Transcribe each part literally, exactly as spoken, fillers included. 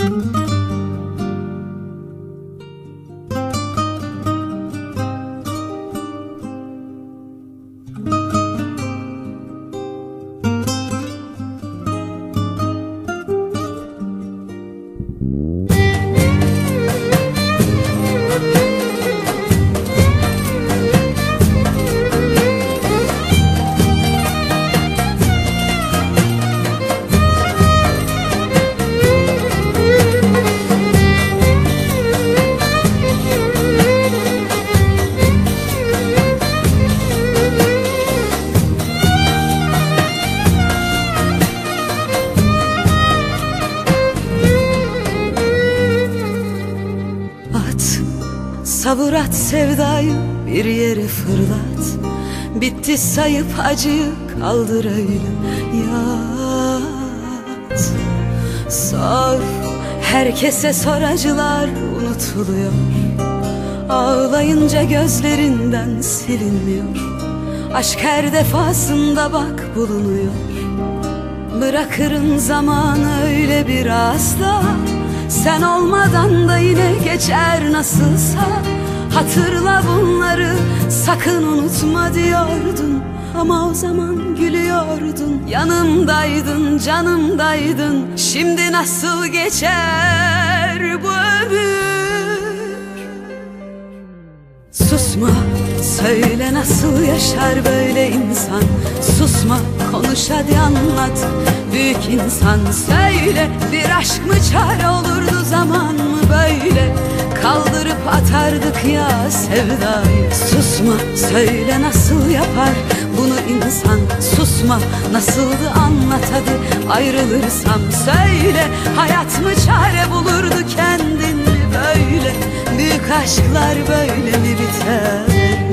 Savur at sevdayı, bir yere fırlat. Bitti sayıp acıyı, kaldır öyle yat. Sor, herkese sor, acılar unutuluyor. Ağlayınca gözlerinden silinmiyor. Aşk her defasında bak bulunuyor. Bırakırım zamanı öyle biraz da, sen olmadan da yine geçer nasılsa. Hatırla bunları, sakın unutma diyordun. Ama o zaman gülüyordun, yanımdaydın, canımdaydın. Şimdi nasıl geçer bu ömür? Susma, söyle nasıl yaşar böyle insan. Susma, konuş hadi anlat, büyük insan. Söyle, bir aşk mı çare olurdu, zaman mı böyle? Kaldırıp atardık ya sevdayı. Susma, söyle nasıl yapar bunu insan. Susma, nasıldı anlat hadi, ayrılırsam. Söyle, hayat mı çare bulurdu, kendin mi böyle? Büyük aşklar böyle mi biter?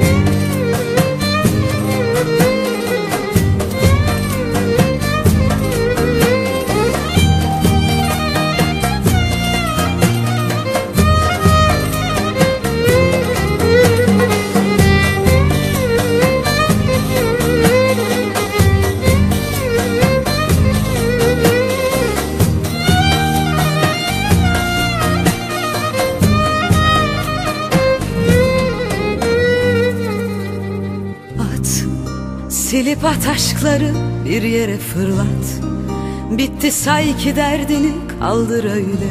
Silip at aşkları, bir yere fırlat. Bitti say ki derdini, kaldır öyle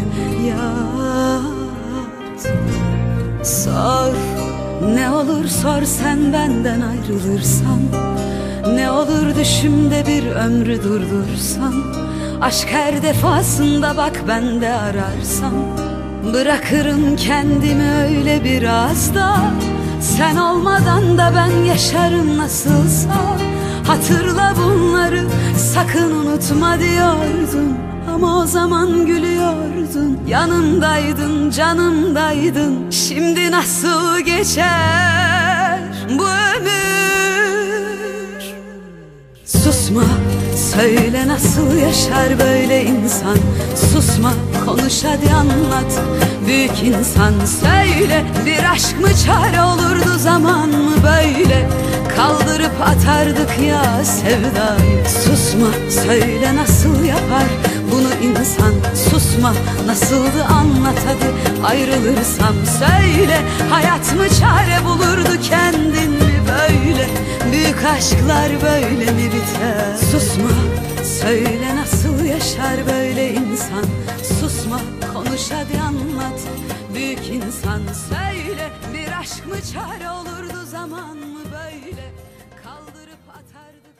yat. Sor, ne olur sor sen benden ayrılırsan. Ne olur düşümde bir ömrü durdursan. Aşk her defasında bak bende ararsam. Bırakırım kendimi öyle biraz da, sen olmadan da ben yaşarım nasılsa. Hatırla bunları, sakın unutma diyordun. Ama o zaman gülüyordun, yanımdaydın, canımdaydın. Şimdi nasıl geçer bu ömür? Susma, söyle nasıl yaşar böyle insan. Susma, konuş hadi anlat, büyük insan. Söyle, bir aşk mı çare olurdu, zaman mı böyle? Kaldırıp atardık ya sevdayı. Susma, söyle nasıl yapar bunu insan. Susma, nasıldı anlat hadi, ayrılırsam. Söyle, hayat mı çare bulurdu, kendin mi böyle? Büyük aşklar böyle mi biter? Susma, söyle nasıl yaşar böyle insan. Susma, konuş hadi anlat, büyük insan. Söyle, bir aşk mı çare olurdu, zaman mı böyle? Kaldırıp atardı.